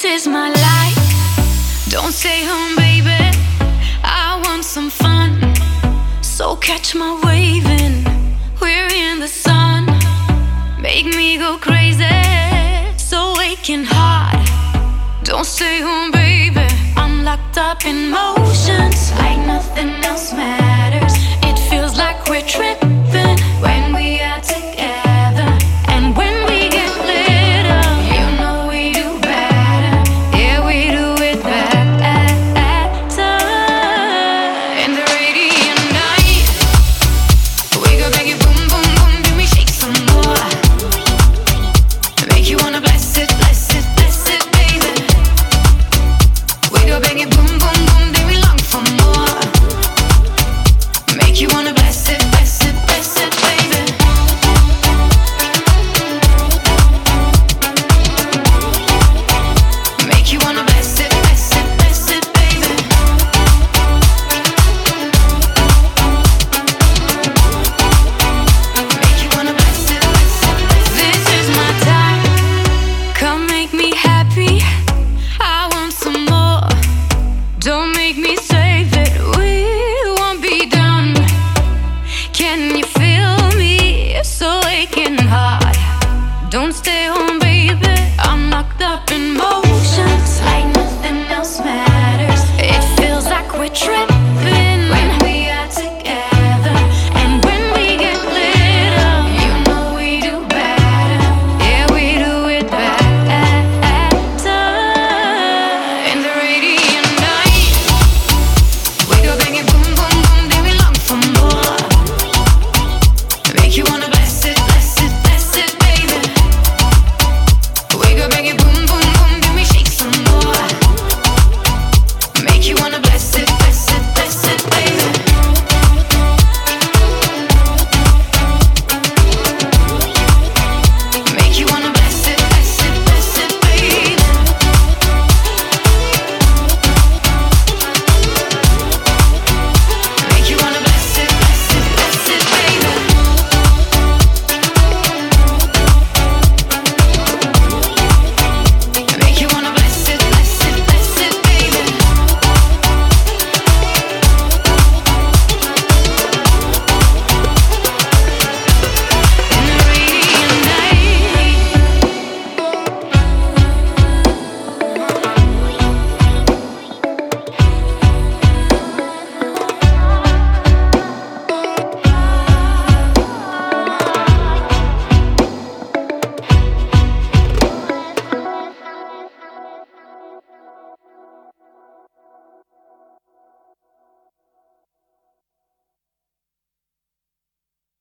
is my life. Don't stay home, baby. I want some fun. So catch my waving. We're in the sun. Make me go crazy. So aching hard. Don't stay home, baby. I'm locked up in motions like nothing else matters.